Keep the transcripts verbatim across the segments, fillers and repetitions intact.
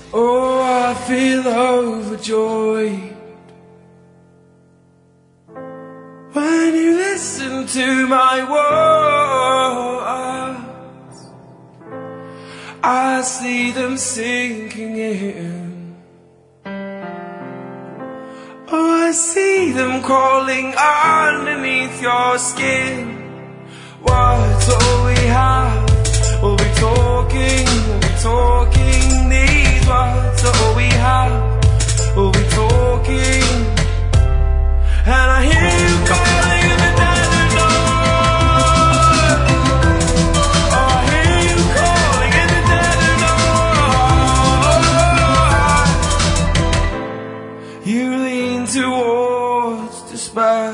Oh, I feel overjoyed when you listen to my words. I see them sinking in. Oh, I see them crawling underneath your skin. What's all we have? We'll be talking, we'll be talking. These words are all we have. We'll be talking. And I hear you calling in the desert Lord. Oh, I hear you calling in the desert Lord. You lean towards despair.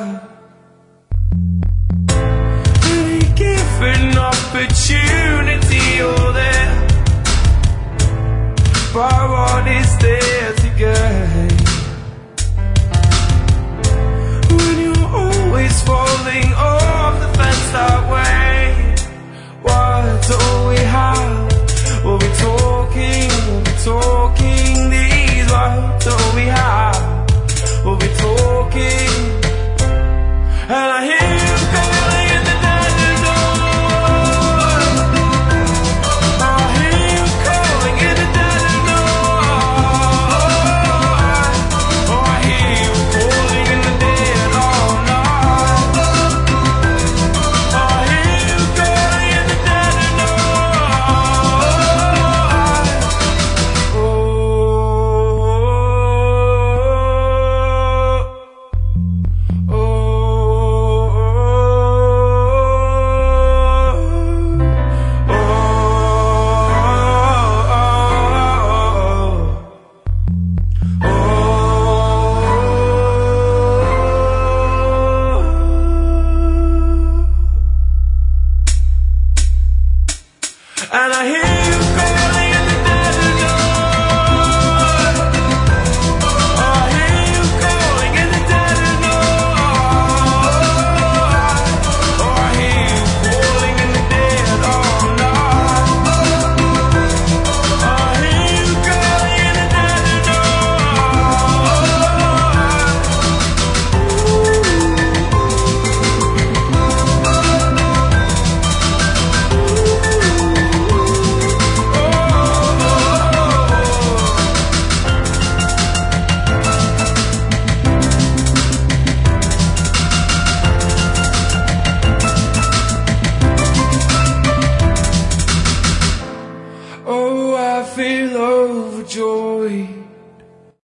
Any given opportunity you're there, but what is there to gain? Always falling off the fence that way. What's all we have? We'll be talking, we'll be talking. These words are all we have. We'll be talking. And I hear you calling in the desert Lord. I hear you calling in the desert Lord. Oh, I hear you calling in the dead all night. I hear you calling in the desert Lord. Oh, oh, oh, and I hear you calling in the desert Lord. I hear you calling in the desert Lord. Oh, I hear you calling in the dead all night. I hear you calling in the desert Oh, I feel overjoyed